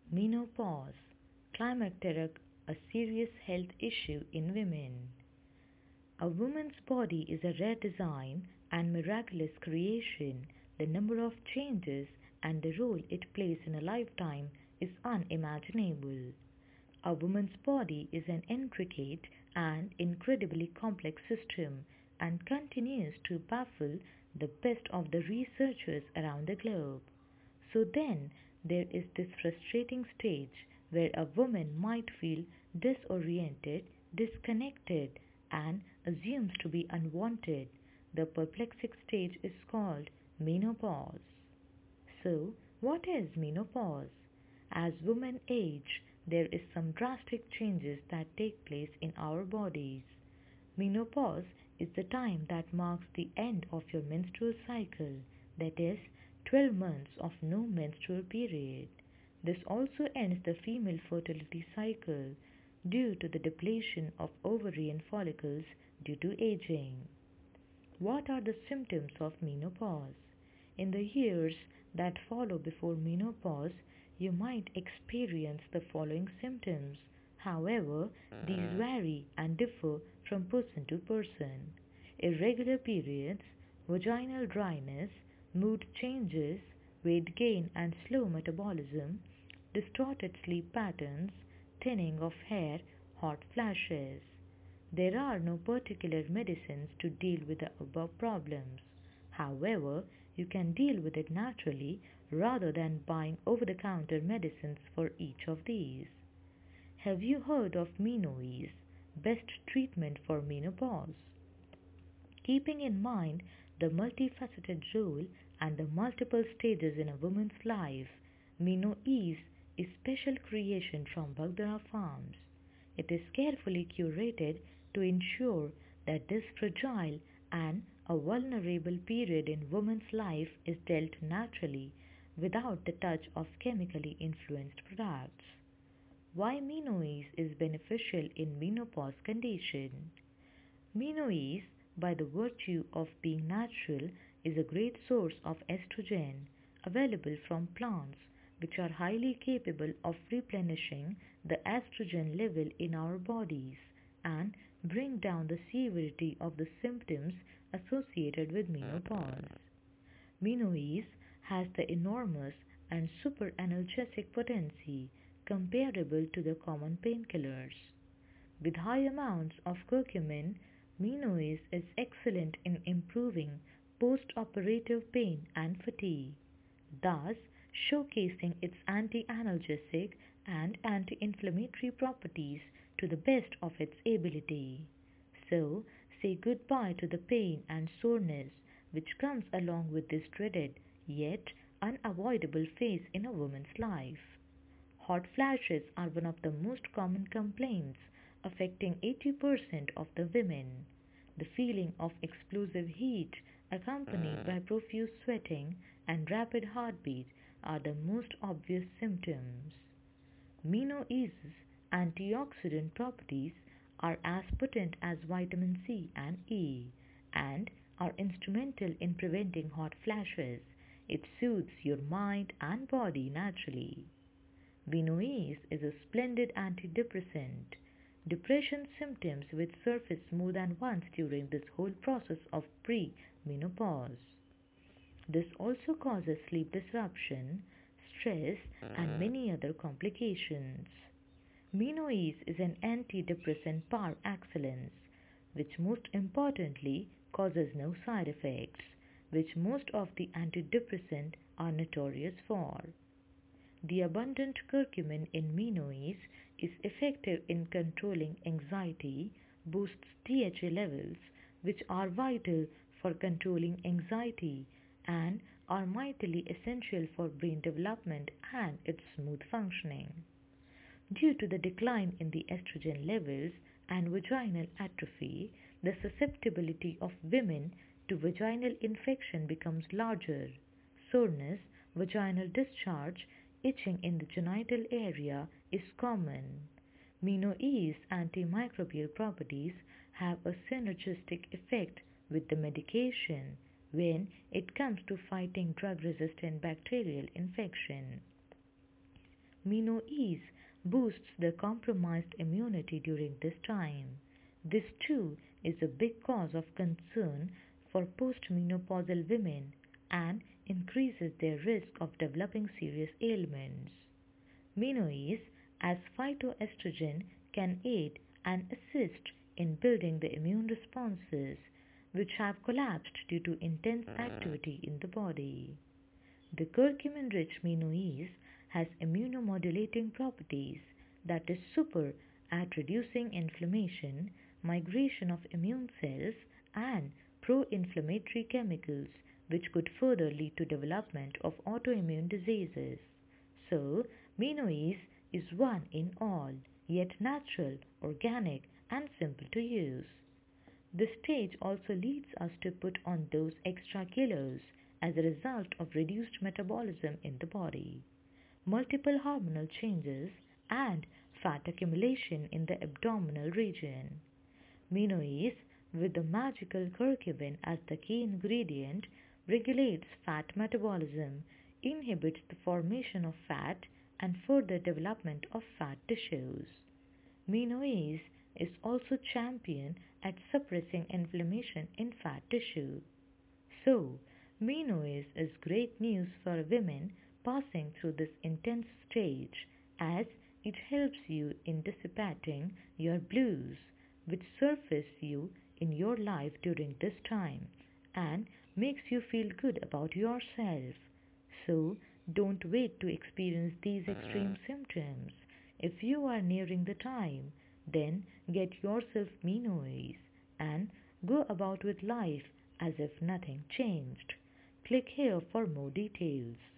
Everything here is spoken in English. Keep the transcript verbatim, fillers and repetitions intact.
Menopause, climacteric, a serious health issue in women. A woman's body is a rare design and miraculous creation. The number of changes and the role it plays in a lifetime is unimaginable. A woman's body is an intricate and incredibly complex system and continues to baffle the best of the researchers around the globe. So then, there is this frustrating stage where a woman might feel disoriented, disconnected, and assumes to be unwanted. The perplexing stage is called menopause. So, what is menopause? As women age, there is some drastic changes that take place in our bodies. Menopause is the time that marks the end of your menstrual cycle, that is, twelve months of no menstrual period. This also ends the female fertility cycle due to the depletion of ovarian follicles due to aging. What are the symptoms of menopause? In the years that follow before menopause, you might experience the following symptoms. However, these vary and differ from person to person. Irregular periods, vaginal dryness, mood changes, weight gain and slow metabolism, distorted sleep patterns, thinning of hair, hot flashes. There are no particular medicines to deal with the above problems. However, you can deal with it naturally rather than buying over the counter medicines for each of these. Have you heard of MenoEase, best treatment for menopause? Keeping in mind the multifaceted role and the multiple stages in a woman's life, MenoEase is special creation from Bhagdara Farms. It is carefully curated to ensure that this fragile and a vulnerable period in woman's life is dealt naturally without the touch of chemically influenced products. Why MenoEase is beneficial in menopause condition? MenoEase, by the virtue of being natural, is a great source of estrogen available from plants which are highly capable of replenishing the estrogen level in our bodies and bring down the severity of the symptoms associated with menopause. MenoEase has the enormous and super analgesic potency comparable to the common painkillers. With high amounts of curcumin, MenoEase is excellent in improving post-operative pain and fatigue, thus showcasing its anti-analgesic and anti-inflammatory properties to the best of its ability. So, say goodbye to the pain and soreness which comes along with this dreaded yet unavoidable phase in a woman's life. Hot flashes are one of the most common complaints affecting eighty percent of the women. The feeling of explosive heat accompanied by profuse sweating and rapid heartbeat are the most obvious symptoms. MenoEase's antioxidant properties are as potent as vitamin C and E and are instrumental in preventing hot flashes. It soothes your mind and body naturally. MenoEase is a splendid antidepressant. Depression symptoms will surface more than once during this whole process of pre-menopause. This also causes sleep disruption, stress, and many other complications. MenoEase is an antidepressant par excellence, which most importantly causes no side effects, which most of the antidepressants are notorious for. The abundant curcumin in MenoEase is effective in controlling anxiety, boosts D H A levels, which are vital for controlling anxiety and are mightily essential for brain development and its smooth functioning. Due to the decline in the estrogen levels and vaginal atrophy, the susceptibility of women to vaginal infection becomes larger. Soreness, vaginal discharge, itching in the genital area is common. MenoEase antimicrobial properties have a synergistic effect with the medication when it comes to fighting drug-resistant bacterial infection. MinoEase boosts the compromised immunity during this time. This too is a big cause of concern for postmenopausal women and increases their risk of developing serious ailments. MinoEase as phytoestrogen can aid and assist in building the immune responses which have collapsed due to intense activity in the body. The curcumin-rich MinoEase has immunomodulating properties that is super at reducing inflammation, migration of immune cells, and pro-inflammatory chemicals which could further lead to development of autoimmune diseases. So, MinoEase is one in all, yet natural, organic, and simple to use. This stage also leads us to put on those extra kilos as a result of reduced metabolism in the body, multiple hormonal changes, and fat accumulation in the abdominal region. MinoEase, with the magical curcumin as the key ingredient, regulates fat metabolism, inhibits the formation of fat, and further development of fat tissues. MinoEase is also champion at suppressing inflammation in fat tissue. So, MinoEase is great news for women passing through this intense stage as it helps you in dissipating your blues which surface you in your life during this time and makes you feel good about yourself. So, don't wait to experience these extreme symptoms. If you are nearing the time, then get yourself MinoEase and go about with life as if nothing changed. Click here for more details.